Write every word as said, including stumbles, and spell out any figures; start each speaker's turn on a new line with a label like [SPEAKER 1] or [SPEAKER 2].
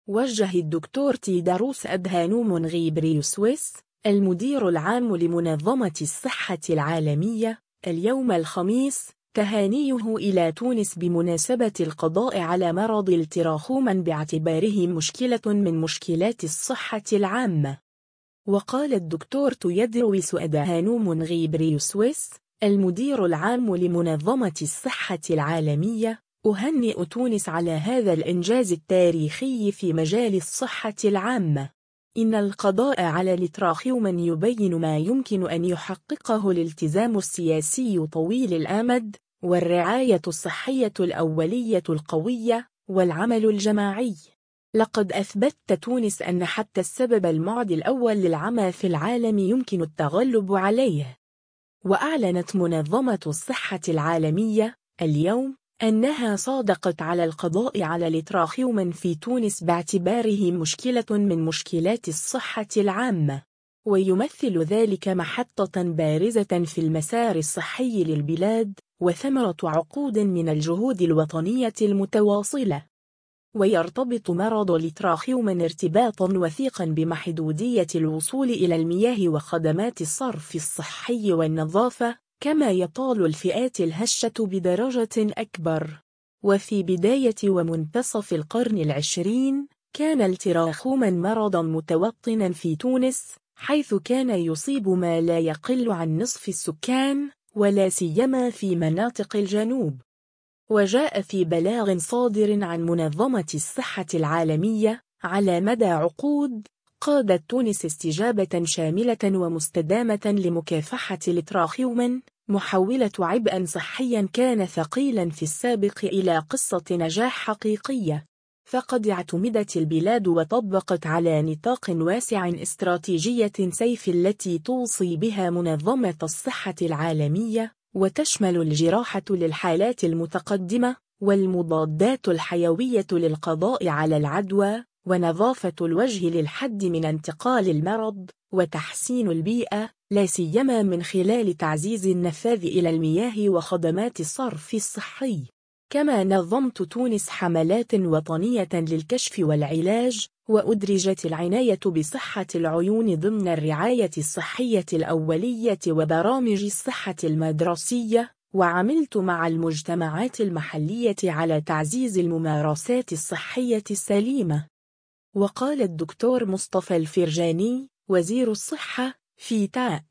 [SPEAKER 1] وجه الدكتور تيدروس أدهانوم غيبريوسوس المدير العام لمنظمة الصحة العالمية اليوم الخميس تهانيه إلى تونس بمناسبة القضاء على مرض التراخوما باعتباره مشكلة من مشكلات الصحة العامة. وقال الدكتور تيدروس أدهانوم غيبريوسوس المدير العام لمنظمة الصحة العالمية: أهنئ تونس على هذا الإنجاز التاريخي في مجال الصحة العامة. إن القضاء على التراخوما يبين ما يمكن أن يحققه الالتزام السياسي طويل الآمد والرعاية الصحية الأولية القوية والعمل الجماعي. لقد أثبتت تونس أن حتى السبب المعدي الأول للعمى في العالم يمكن التغلب عليه. وأعلنت منظمة الصحة العالمية اليوم أنها صادقت على القضاء على التراخوما في تونس باعتباره مشكلة من مشكلات الصحة العامة، ويمثل ذلك محطة بارزة في المسار الصحي للبلاد وثمرة عقود من الجهود الوطنية المتواصلة. ويرتبط مرض التراخوما ارتباطا وثيقا بمحدودية الوصول إلى المياه وخدمات الصرف الصحي والنظافة، كما يطال الفئات الهشة بدرجة أكبر. وفي بداية ومنتصف القرن العشرين كان التراخوما مرضا متوطنا في تونس، حيث كان يصيب ما لا يقل عن نصف السكان ولا سيما في مناطق الجنوب. وجاء في بلاغ صادر عن منظمة الصحة العالمية على مدى عقود قادت تونس استجابة شاملة ومستدامة لمكافحة التراخوما، محولة عبئا صحيا كان ثقيلا في السابق إلى قصة نجاح حقيقية. فقد اعتمدت البلاد وطبقت على نطاق واسع استراتيجية سيف التي توصي بها منظمة الصحة العالمية، وتشمل الجراحة للحالات المتقدمة والمضادات الحيوية للقضاء على العدوى، ونظافة الوجه للحد من انتقال المرض، وتحسين البيئة لا سيما من خلال تعزيز النفاذ إلى المياه وخدمات الصرف الصحي. كما نظمت تونس حملات وطنية للكشف والعلاج، وأدرجت العناية بصحة العيون ضمن الرعاية الصحية الأولية وبرامج الصحة المدرسية، وعملت مع المجتمعات المحلية على تعزيز الممارسات الصحية السليمة. وقال الدكتور مصطفى الفرجاني وزير الصحة في تاء